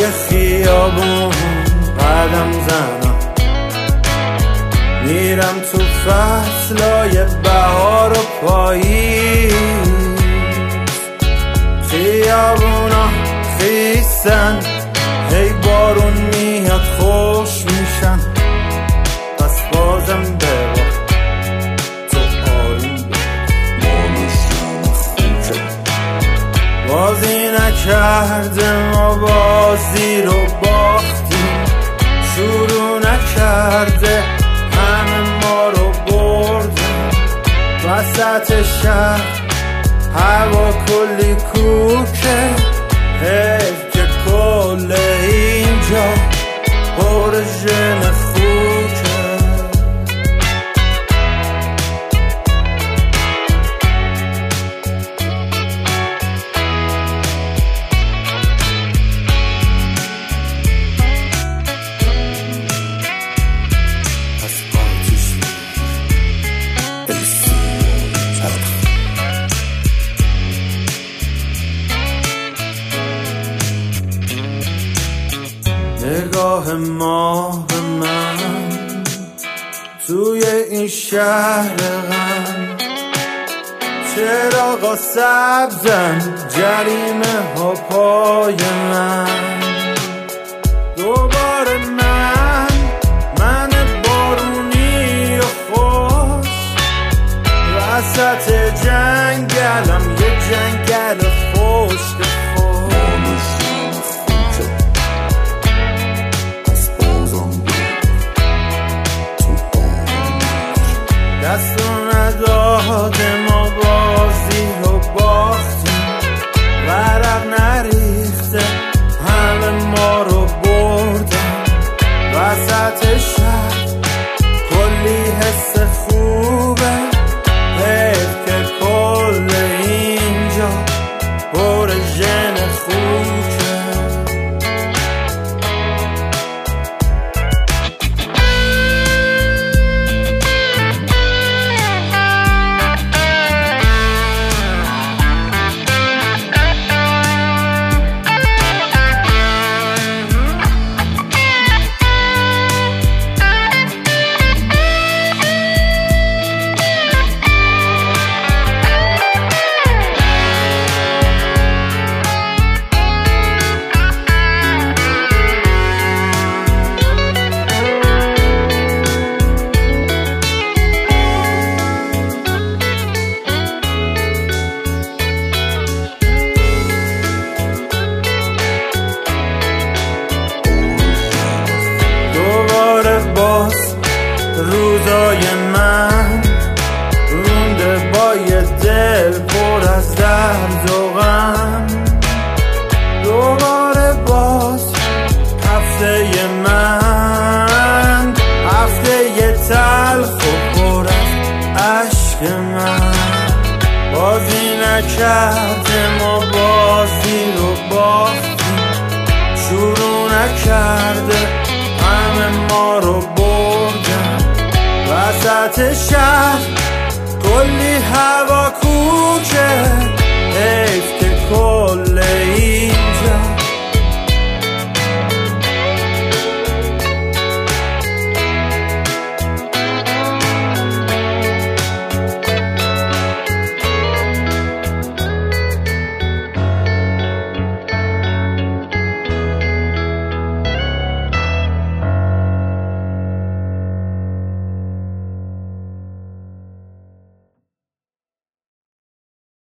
توی خیابون قدم زنم، میرم تو فصلای بهار و پاییز. خیابونا خیسن، هی بارون میاد خوش میشن، پس بازم ببار تو آروم ببار. بازی نکرده ما بازی رو باختیم، شروع نکرده همه ما رو بردن. وسط شهر هوا کلی کوکه، حیف که کل اینجا پر ژن خوکه. نگاه ما به من توی این شهر غم، چراغا سبزن جریمه ها پای من. دوباره من بارونی و خوش، وسط جنگلم یه جنگل خشک. دستو نداده ما بازی رو باختیم، ورق نریخته همه ما رو بردن. وسط شهر کلی حس خوبه، حیف که کل اینجا پر ژن خوکه. روزای من رونده با یه دل پر از درد و غم. دوباره باز هفته من، هفته تلخ و پر از عشق من. بازی نکرده ما بازی رو باختیم، شروع نکرده همه ما رو بردن. وسط شهر کلی هوا